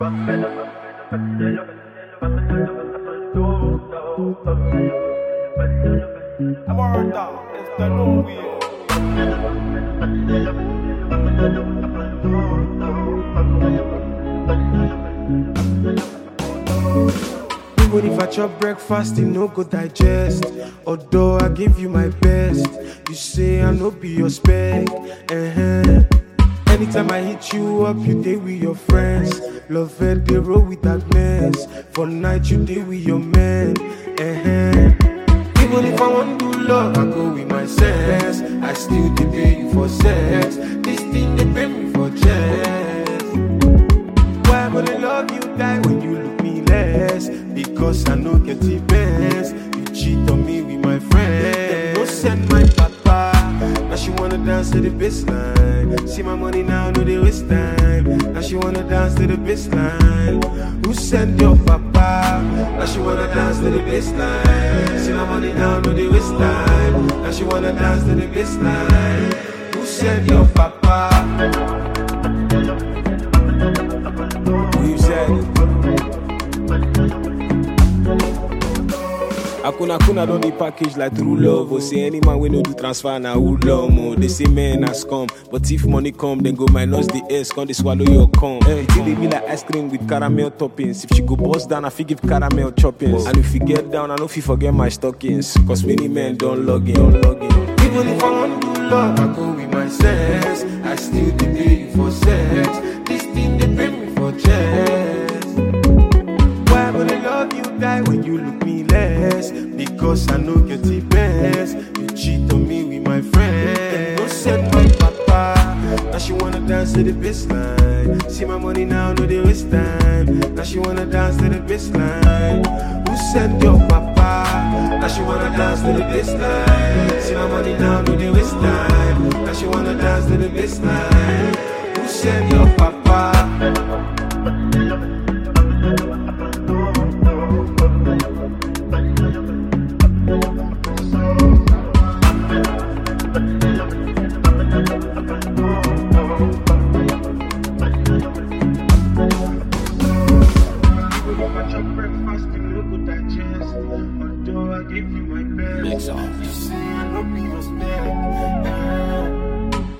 Even if I chop breakfast, it no go digest. Although I give you my best, you say I no be your spec. Anytime I hit you up, you day with your friends. Love it, they roll with darkness. For night, you day with your man. Even if I want to do love, I go with my sense. I still dey pay you for sex. This thing they pay me for chest. Why would I love you die when you look me less? Because I know get the best. You cheat on me with my friend. No send my papa. Now she wanna dance to the baseline. See my money now, no they waste time. Now she wanna dance to the baseline. Who sent your papa? Now she wanna dance to the baseline. See my money now, no they waste time. Now she wanna dance to the baseline. Who sent your papa? Who you said? Akuna don dey package like true love. Or say any man we no do transfer na who love mo. They say men has come, but if money come, then go minus the S. Come they swallow your cum. Hey, till they be like ice cream with caramel toppings. If she go bust down, I fit give caramel choppings. And if you get down, I know if you forget my stockings. Cause many men don't log in. Even if I want to do love, I go with my sense. I still dey pay you for sex. This thing they pay me for chest. Why would I love you die when you look me less? Because I know get the best. You cheat on me with my friend. No send my papa. Now she wanna dance to the baseline. See my money now, no they waste time. Now she wanna dance to the baseline. Who sent your papa? Now she wanna dance to the baseline. See my money now, no they waste time. Now she wanna dance to the baseline. Who sent your papa? Although I give you my best, you say I don't be your spec.